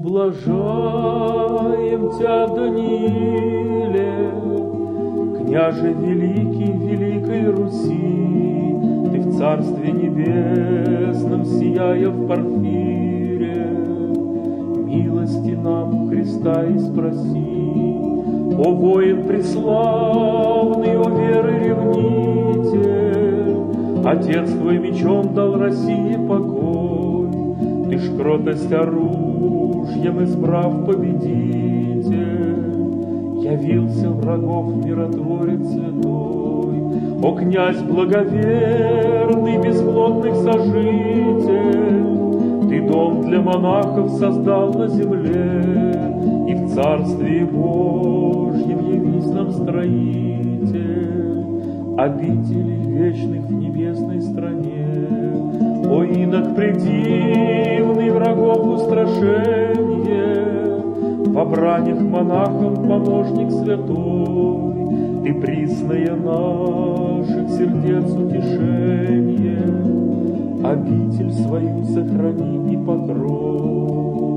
Ублажаем Тя, Данииле, княже великий великой Руси, Ты в Царстве Небесном, сияя в Порфире, милости нам Христа и спроси. О воин преславный, о веры ревнитель, Отец Твой мечом дал России покой, Ты ж кротость оружием избрав победитель, явился врагов миротворец святой. О князь благоверный, безплотных сожитель, Ты дом для монахов создал на земле, и в Царстве Божьем явись нам строитель обителей вечных в небесной стране. О инок предивный, врагов устрашенье, во бранях монахов помощник святой, Ты присная наших сердец утешенье, обитель свою сохрани и покрой.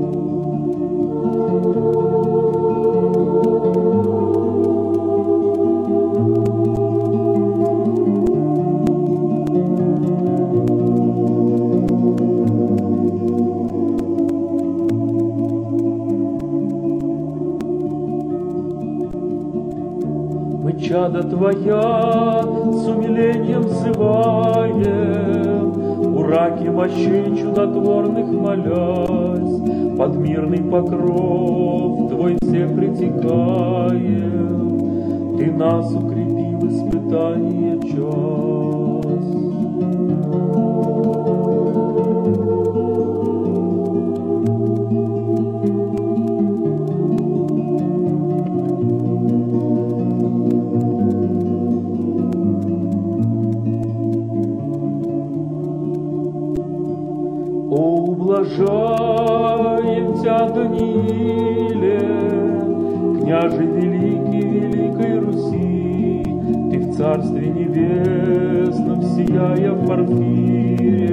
Мы чада Твоя с умилением взываем, ураки мощей чудотворных молясь, под мирный покров Твой все притекаем, Ты нас укрепи в испытание час. О, ублажаем Тя, Данииле, княже великий великой Руси, Ты в Царстве Небесном, сияя в Порфире,